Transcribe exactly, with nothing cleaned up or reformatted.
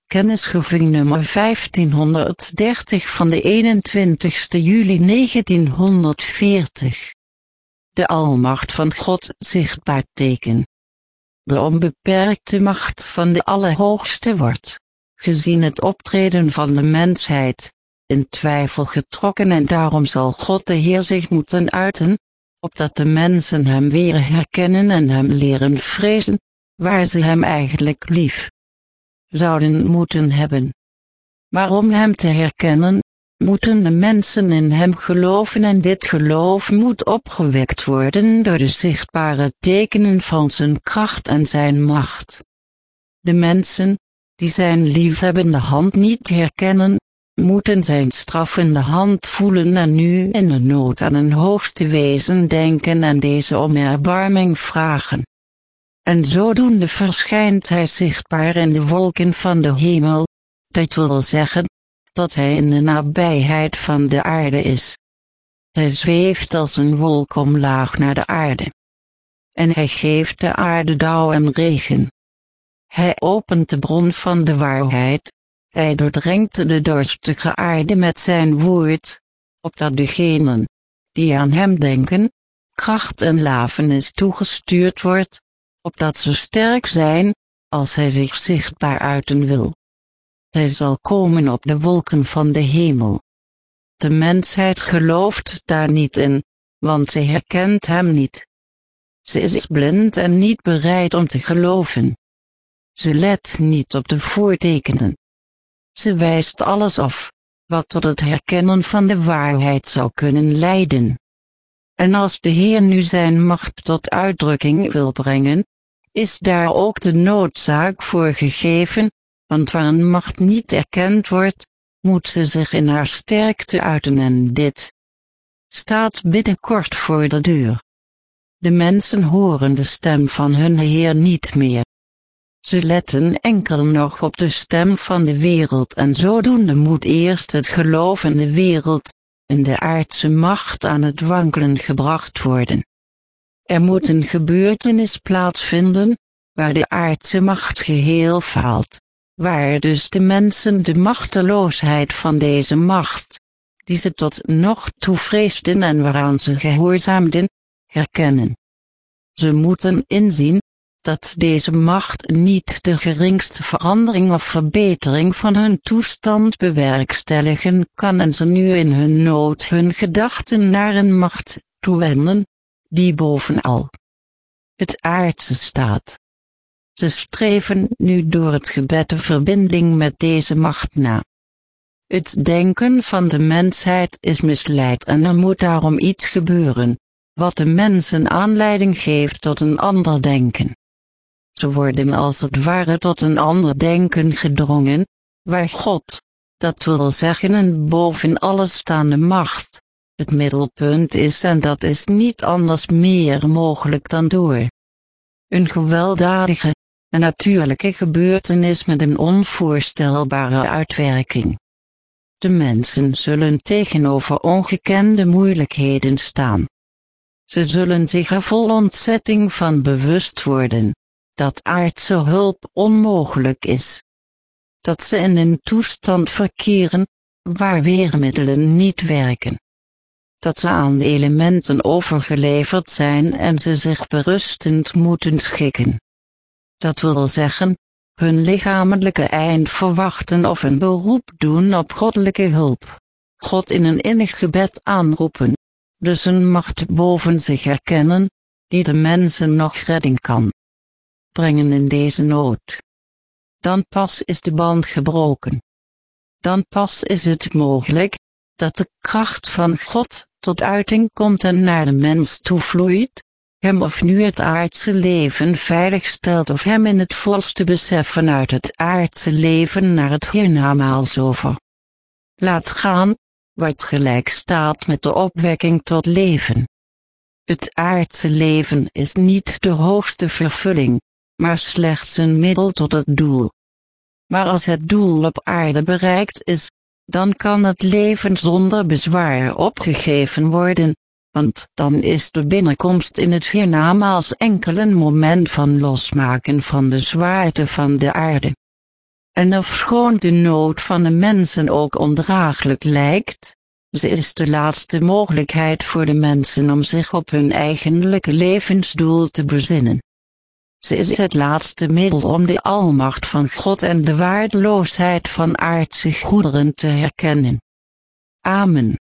Kennisgeving nummer vijftienhonderddertig van de eenentwintigste juli negentienhonderdveertig. De almacht van God zichtbaar teken. De onbeperkte macht van de Allerhoogste wordt, gezien het optreden van de mensheid, in twijfel getrokken en daarom zal God de Heer zich moeten uiten, opdat de mensen hem weer herkennen en hem leren vrezen, waar ze hem eigenlijk lief zouden moeten hebben. Maar om hem te herkennen, moeten de mensen in hem geloven en dit geloof moet opgewekt worden door de zichtbare tekenen van zijn kracht en zijn macht. De mensen, die zijn liefhebbende hand niet herkennen, moeten zijn straffende hand voelen en nu in de nood aan een hoogste wezen denken en deze om erbarming vragen. En zodoende verschijnt hij zichtbaar in de wolken van de hemel, dat wil zeggen, dat hij in de nabijheid van de aarde is. Hij zweeft als een wolk omlaag naar de aarde. En hij geeft de aarde dauw en regen. Hij opent de bron van de waarheid, hij doordrenkt de dorstige aarde met zijn woord, opdat degenen, die aan hem denken, kracht en lafenis toegestuurd wordt, opdat ze sterk zijn, als hij zich zichtbaar uiten wil. Hij zal komen op de wolken van de hemel. De mensheid gelooft daar niet in, want ze herkent hem niet. Ze is blind en niet bereid om te geloven. Ze let niet op de voortekenen. Ze wijst alles af, wat tot het herkennen van de waarheid zou kunnen leiden. En als de Heer nu zijn macht tot uitdrukking wil brengen, is daar ook de noodzaak voor gegeven, want waar een macht niet erkend wordt, moet ze zich in haar sterkte uiten en dit staat binnenkort voor de deur. De mensen horen de stem van hun Heer niet meer. Ze letten enkel nog op de stem van de wereld en zodoende moet eerst het geloof in de wereld, in de aardse macht aan het wankelen gebracht worden. Er moet een gebeurtenis plaatsvinden, waar de aardse macht geheel faalt, waar dus de mensen de machteloosheid van deze macht, die ze tot nog toe vreesden en waaraan ze gehoorzaamden, herkennen. Ze moeten inzien, dat deze macht niet de geringste verandering of verbetering van hun toestand bewerkstelligen kan en ze nu in hun nood hun gedachten naar een macht toewenden, die bovenal het aardse staat. Ze streven nu door het gebed de verbinding met deze macht na. Het denken van de mensheid is misleid en er moet daarom iets gebeuren, wat de mensen aanleiding geeft tot een ander denken. Ze worden als het ware tot een ander denken gedrongen, waar God, dat wil zeggen een boven alles staande macht, het middelpunt is en dat is niet anders meer mogelijk dan door een gewelddadige en natuurlijke gebeurtenis met een onvoorstelbare uitwerking. De mensen zullen tegenover ongekende moeilijkheden staan. Ze zullen zich er vol ontzetting van bewust worden, dat aardse hulp onmogelijk is. Dat ze in een toestand verkeren, waar weermiddelen niet werken. Dat ze aan de elementen overgeleverd zijn en ze zich berustend moeten schikken. Dat wil zeggen, hun lichamelijke eind verwachten of een beroep doen op goddelijke hulp. God in een innig gebed aanroepen, dus een macht boven zich erkennen, die de mensen nog redding kan brengen in deze nood. Dan pas is de band gebroken. Dan pas is het mogelijk, dat de kracht van God tot uiting komt en naar de mens toevloeit, hem of nu het aardse leven veilig stelt of hem in het volste besef vanuit het aardse leven naar het hiernamaals over laat gaan, wat gelijk staat met de opwekking tot leven. Het aardse leven is niet de hoogste vervulling, maar slechts een middel tot het doel. Maar als het doel op aarde bereikt is, dan kan het leven zonder bezwaar opgegeven worden, want dan is de binnenkomst in het hiernamaals enkel een moment van losmaken van de zwaarte van de aarde. En ofschoon de nood van de mensen ook ondraaglijk lijkt, ze is de laatste mogelijkheid voor de mensen om zich op hun eigenlijke levensdoel te bezinnen. Ze is het laatste middel om de almacht van God en de waardeloosheid van aardse goederen te herkennen. Amen.